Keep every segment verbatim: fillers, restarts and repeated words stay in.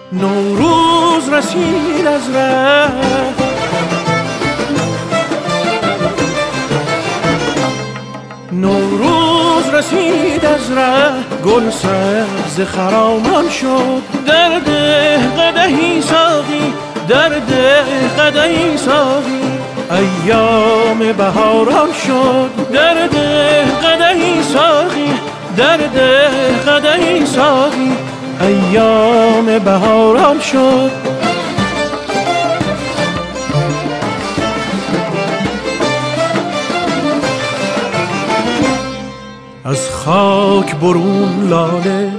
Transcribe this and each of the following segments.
نوروز رسید از ره، نوروز رسید از ره، گل سبز خرامان شد. در ده قدحی ساقی، در ده قدحی ساقی، ایام بهاران شد. در ده قدحی ساقی، در ده قدحی ساقی، ایام بهاران شد. از خاک برون لاله،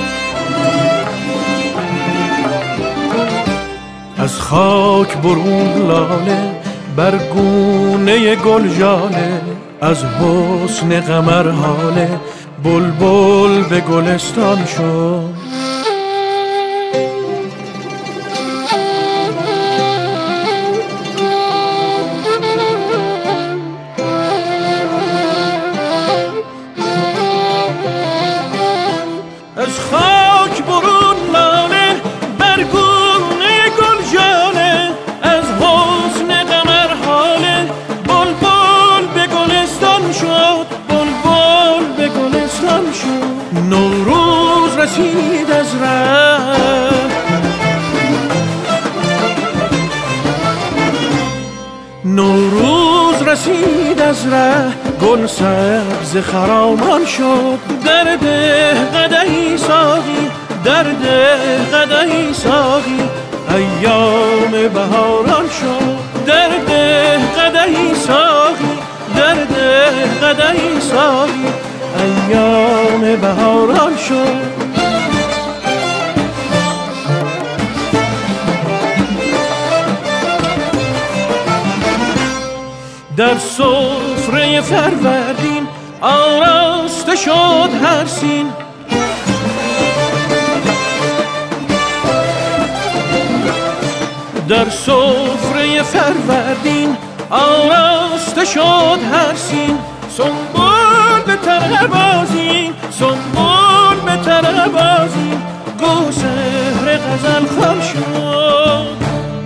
از خاک برون لاله، بر گونه گل ژاله. از حسن قمر هاله، بلبل به گلستان شد. از خاک برون لاله، بر گونه گل ژاله. از حسن قمر هاله، بلبل به گلستان شد. بلبل به گلستان شد. نوروز رسید از ره، نوروز رسید از ره، گل سبز خرامان شد. در ده قدحی ساقی، در ده قدحی ساقی، ایام بهاران شد. در ده قدحی ساقی، در ده قدحی ساقی، ایام بهاران شد. در سفره فروردین آراسته شد هر سین. در سفره فروردین آراسته شد هر سین. سنبول به تربازین، سنبول به تربازین، گو سحر غزل خوان شد.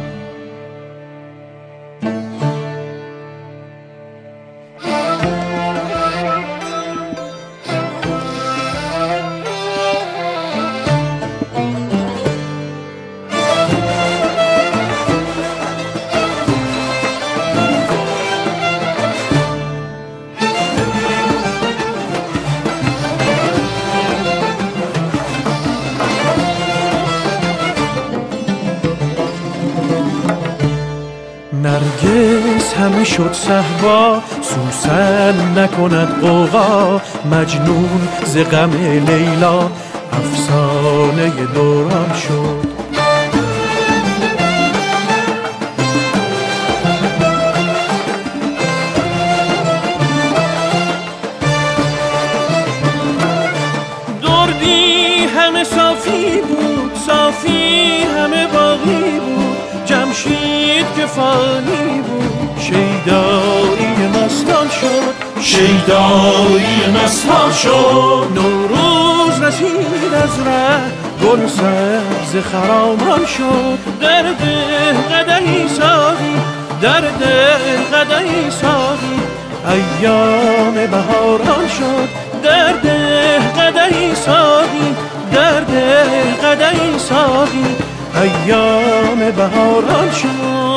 نرگس همه شد صهبا، سوسن نکند غوغا. مجنون ز غم لیلا، افسانه دوران شد. دردی همه صافی بود، صافی همه باقی بود. جمشید که فانی بود، شیدایی مستان شد. شیدایی مستان شد. نوروز رسید از ره، گل سبز خرامان شد. در ده قدحی ساقی، در ده قدحی ساقی، ایام بهاران شد. در ده قدحی ساقی، در ده قدحی ساقی، ایام بهاران شد.